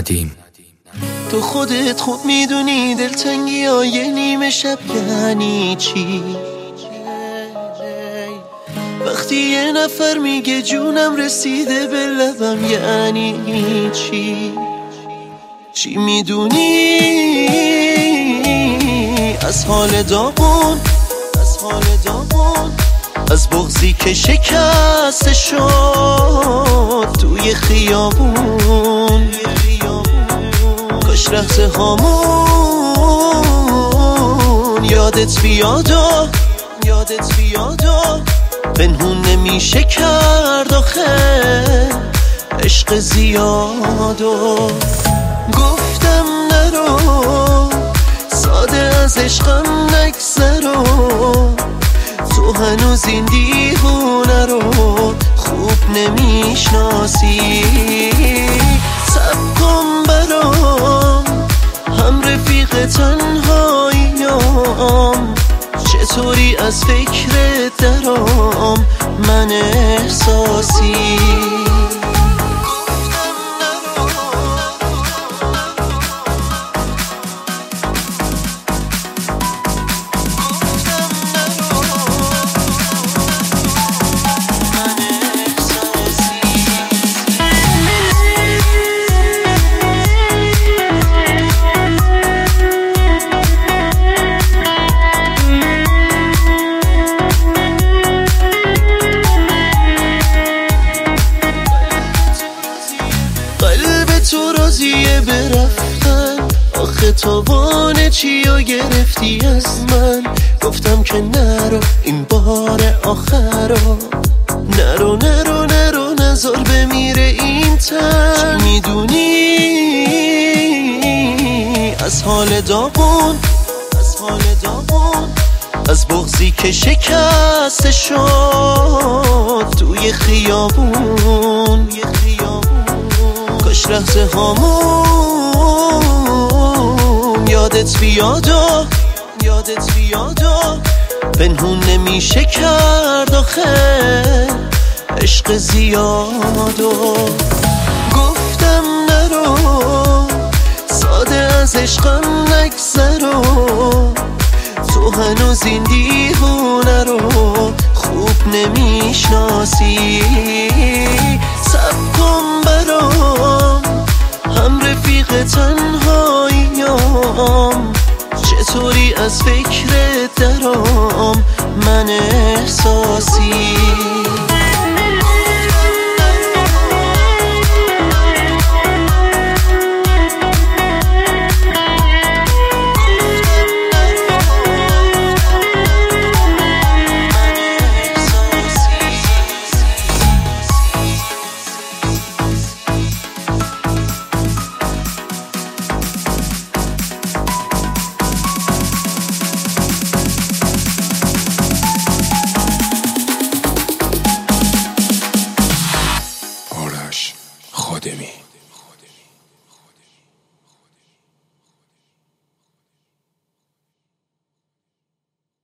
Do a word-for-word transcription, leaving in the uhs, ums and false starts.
ندیم. تو خودت خوب میدونی دلتنگی های نیمه شب یعنی چی. وقتی یه نفر میگه جونم رسیده به لبم یعنی چی. چی میدونی از حال داغون، از حال داغون، از بغضی که شکسته شد توی خیابون. کاش لحظه هامون یادت بیاد و یادت بیاد و پنهون نمیشه کرد آخه عشق زیاد. و گفتم نرو ساده از عشقم نگذرو، تو هنوز این دیوونه رو خوب نمیشناسی. صبر کن برام هم رفیق تنهاییام، چطوری از فکرت درام من احساسی. تو راضیه برفتن، آخه تاوان چیو گرفتی از من. گفتم که نرو این بار آخرا، نرو نرو نرو نزار بمیره این تن. چی میدونی از حال داغون، از حال داغون، از بغضی که شکسته شد توی خیابون. کاش لحظه هامون یادت بیاد و یادت بیاد و پنهون نمیشه کرد آخه عشق زیاد. و گفتم نرو ساده از عشقم نگذرو، تو هنوز این دیوونه رو خوب نمیشناسی. صبر کن برام هم رفیق تنهاییام، چطوری از فکرت درام من احساسی. خودمی